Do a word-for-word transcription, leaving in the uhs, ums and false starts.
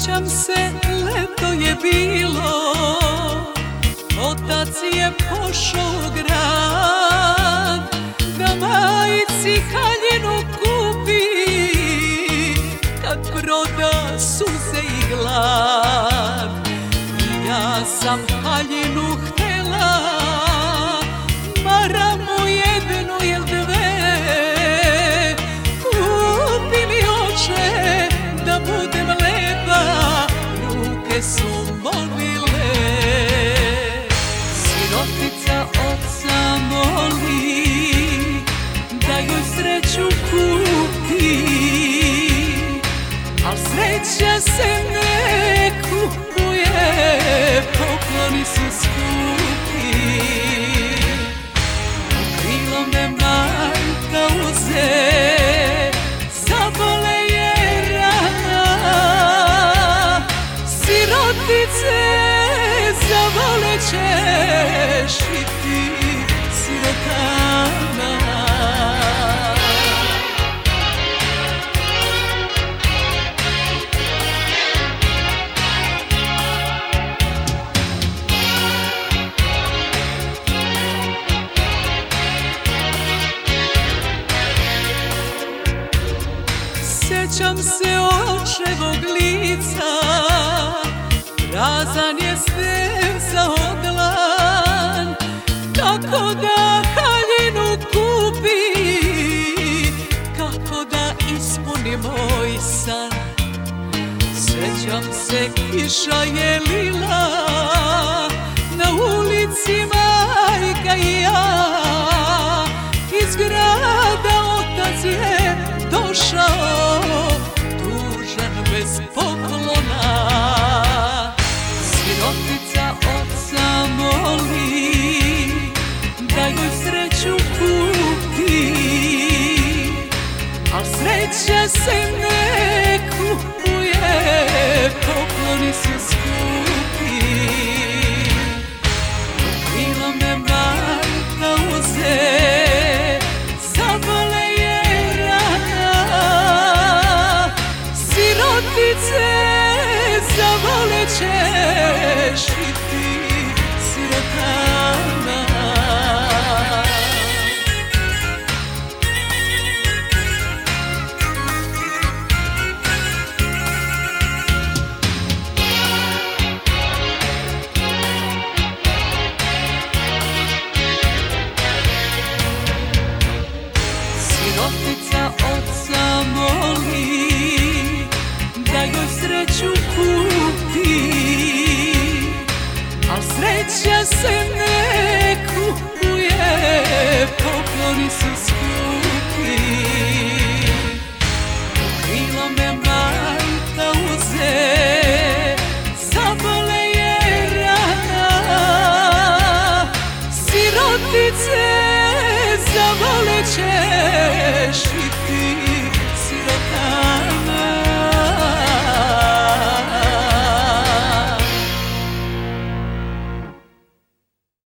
Sjećam se, leto je bilo, otac je pošao u grad da majici haljinu kupi, kad proda suze i glad. I ja sam haljinu htela, maramu jednu ili dve, kupi mi oče da budem lepa, ruke su molile. Sirotica oca moli da joj sreću kupi, al sreća se ne kupuje, pokloni su skupi. U krilo me majka uze, zabole je rana, sirotice zavolećeš i ti, sirotana. Sjećam se očevog lica, prazan je stezao dlan, kako da haljinu kupi, kako da ispuni moj san. Sjećam se, kiša je lila, na ulici majka i ja, iz grada otac je došao, tužan bez poklona. Sirotica oca moli da joj sreću kupi, al sreća se ne kupuje, pokloni su skupi. U krilo me majka uze, zabole je rana, sirotice zavolećeš i ti, sirotana. Sirotica oca moli da joj sreću kupi, al sreća se ne kupuje, pokloni su skupi. U krilo me majka uze, zabole je rana, sirotice zavolećeš i